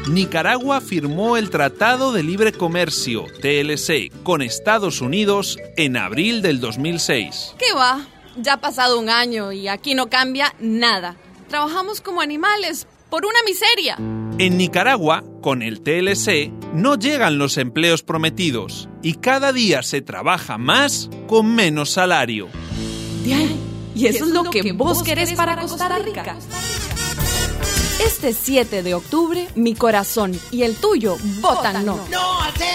Nicaragua firmó el Tratado de Libre Comercio, TLC, con Estados Unidos en abril del 2006. ¿Qué va? Ya ha pasado un año y aquí no cambia nada. Trabajamos como animales por una miseria. En Nicaragua, con el TLC, no llegan los empleos prometidos y cada día se trabaja más con menos salario. ¿Y eso es lo que vos querés para Costa Rica? Este 7 de octubre, mi corazón y el tuyo votan no. ¡No al